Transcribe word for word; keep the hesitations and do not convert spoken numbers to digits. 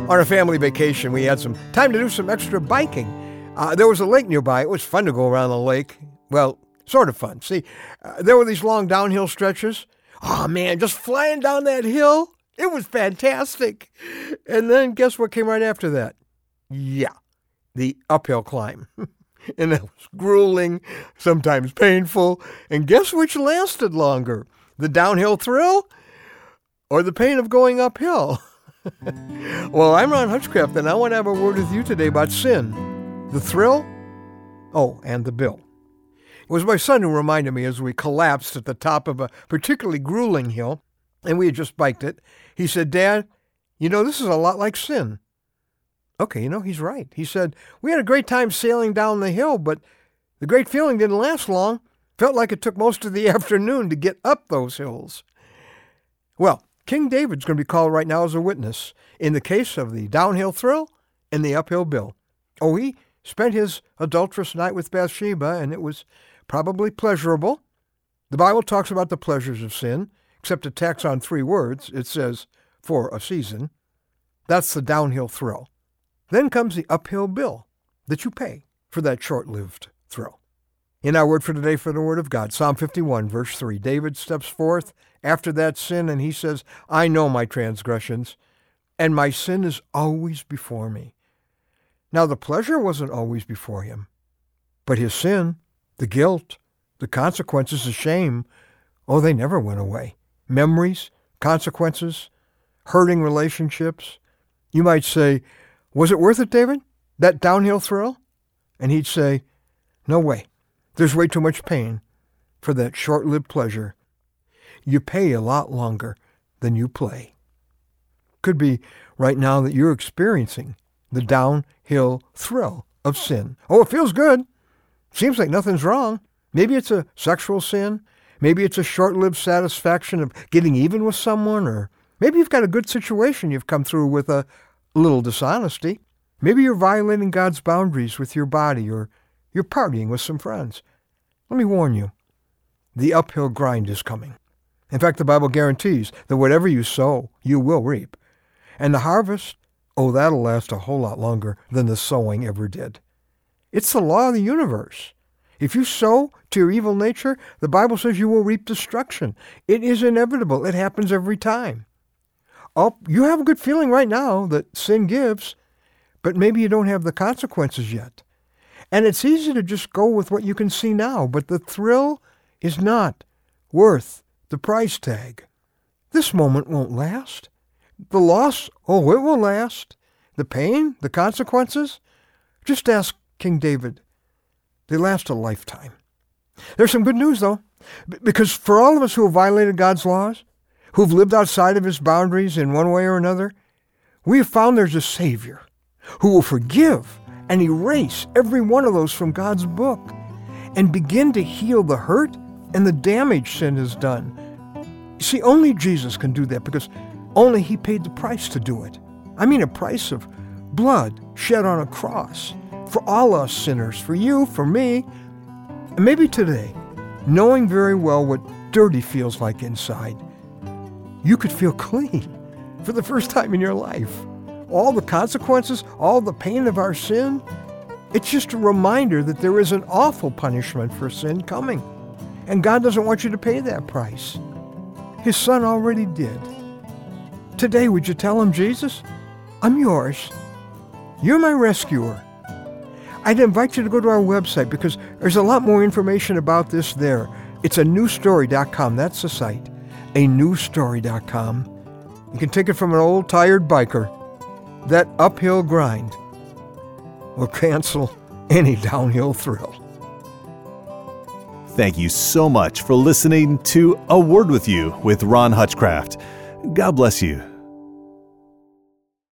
On a family vacation, we had some time to do some extra biking. Uh, there was a lake nearby. It was fun to go around the lake. Well, sort of fun. See, uh, there were these long downhill stretches. Oh, man, just flying down that hill. It was fantastic. And then guess what came right after that? Yeah, the uphill climb. And it was grueling, sometimes painful. And guess which lasted longer? The downhill thrill or the pain of going uphill? Well, I'm Ron Hutchcraft, and I want to have a word with you today about sin, the thrill, oh, and the bill. It was my son who reminded me as we collapsed at the top of a particularly grueling hill, and we had just biked it. He said, "Dad, you know, this is a lot like sin." Okay, you know, he's right. He said, "We had a great time sailing down the hill, but the great feeling didn't last long. Felt like it took most of the afternoon to get up those hills." Well, King David's going to be called right now as a witness in the case of the downhill thrill and the uphill bill. Oh, he spent his adulterous night with Bathsheba, and it was probably pleasurable. The Bible talks about the pleasures of sin, except it tacks on three words. It says, for a season. That's the downhill thrill. Then comes the uphill bill that you pay for that short-lived thrill. In our word for today for the Word of God, Psalm fifty-one, verse three, David steps forth after that sin, and he says, "I know my transgressions, and my sin is always before me." Now, the pleasure wasn't always before him, but his sin, the guilt, the consequences, the shame, oh, they never went away. Memories, consequences, hurting relationships. You might say, "Was it worth it, David? That downhill thrill?" And he'd say, "No way. There's way too much pain for that short-lived pleasure. You pay a lot longer than you play." Could be right now that you're experiencing the downhill thrill of sin. Oh, it feels good. Seems like nothing's wrong. Maybe it's a sexual sin. Maybe it's a short-lived satisfaction of getting even with someone, or maybe you've got a good situation you've come through with a little dishonesty. Maybe you're violating God's boundaries with your body, or you're partying with some friends. Let me warn you, the uphill grind is coming. In fact, the Bible guarantees that whatever you sow, you will reap. And the harvest, oh, that'll last a whole lot longer than the sowing ever did. It's the law of the universe. If you sow to your evil nature, the Bible says you will reap destruction. It is inevitable. It happens every time. Oh, you have a good feeling right now that sin gives, but maybe you don't have the consequences yet. And it's easy to just go with what you can see now, but the thrill is not worth the price tag. This moment won't last. The loss, oh, it will last. The pain, the consequences, just ask King David. They last a lifetime. There's some good news, though, because for all of us who have violated God's laws, who've lived outside of his boundaries in one way or another, we have found there's a Savior who will forgive and erase every one of those from God's book and begin to heal the hurt and the damage sin has done. See, only Jesus can do that because only he paid the price to do it. I mean a price of blood shed on a cross for all us sinners, for you, for me. And maybe today, knowing very well what dirty feels like inside, you could feel clean for the first time in your life. All the consequences, all the pain of our sin, it's just a reminder that there is an awful punishment for sin coming. And God doesn't want you to pay that price. His Son already did. Today, would you tell him, "Jesus, I'm yours. You're my rescuer." I'd invite you to go to our website because there's a lot more information about this there. It's a new story dot com. That's the site, a new story dot com. You can take it from an old tired biker. That uphill grind will cancel any downhill thrill. Thank you so much for listening to A Word With You with Ron Hutchcraft. God bless you.